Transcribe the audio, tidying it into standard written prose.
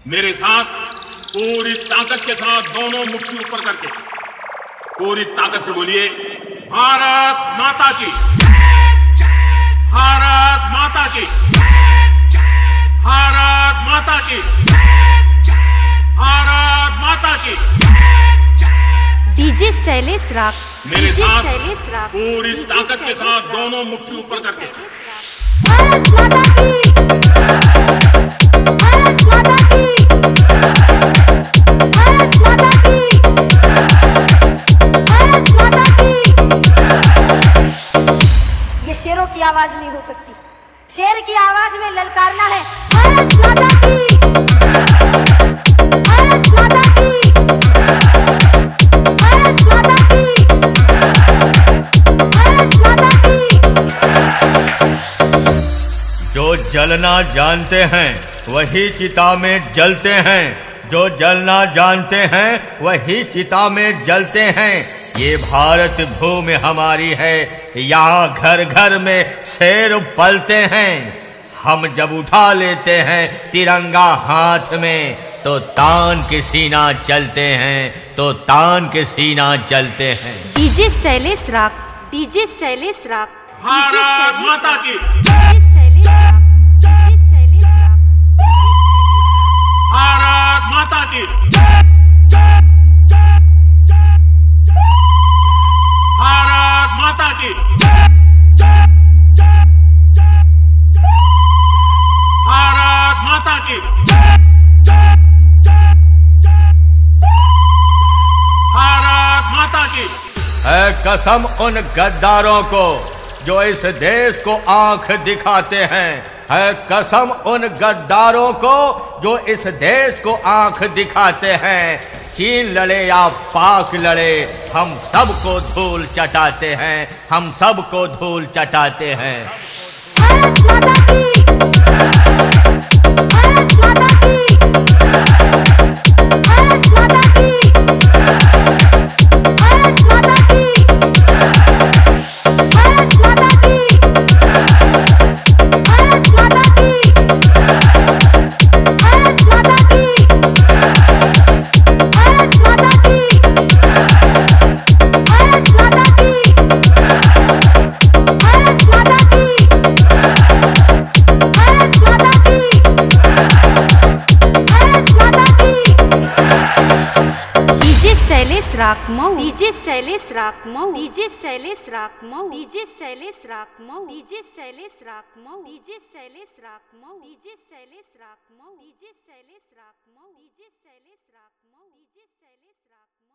मेरे साथ पूरी ताकत के साथ दोनों मुट्ठी ऊपर करके पूरी ताकत से बोलिए, भारत माता की, भारत माता की, भारत माता की, भारत माता की। डीजे शैलेश राग, मेरे साथ शैलेश राग, पूरी ताकत के साथ दोनों मुट्ठी ऊपर करके भारत माता की, भारत माता की, भारत माता की, भारत माता की। ये शेरों की आवाज नहीं हो सकती, शेर की आवाज में ललकारना है। भारत माता की, भारत माता की, भारत माता की, भारत माता की। जो जलना जानते हैं वही चिता में जलते हैं, जो जलना जानते हैं वही चिता में जलते हैं। ये भारत भूमि हमारी है, यहाँ घर घर में शेर पलते हैं। हम जब उठा लेते हैं तिरंगा हाथ में तो तान के सीना चलते हैं, तो तान के सीना चलते हैं। डीजे शैलेश राग, डीजे शैलेश राग, भारत माता की, डीजे शैलेश राग, डीजे शैलेश राग, भारत माता की, भारत माता की, भारत माता की, भारत माता की। है कसम उन गद्दारों को जो इस देश को आंख दिखाते हैं, है कसम उन गद्दारों को जो इस देश को आंख दिखाते हैं। चीन लड़े या पाक लड़े, हम सबको धूल चटाते हैं, हम सबको धूल चटाते हैं। भारत माता की, भारत माता की, भारत माता की, भारत माता की, भारत माता की, भारत माता की, भारत माता की, भारत माता की, भारत माता की, भारत माता की, भारत माता की, भारत माता की। डीजे शैलेश राग मऊ, डीजे शैलेश राग मऊ, डीजे शैलेश राग मऊ, डीजे शैलेश राग मऊ, डीजे शैलेश राग मऊ, डीजे शैलेश राग मऊ, डीजे शैलेश राग मऊ, डीजे शैलेश राग मऊ, डीजे शैलेश राग मऊ, डीजे शैलेश राग मऊ।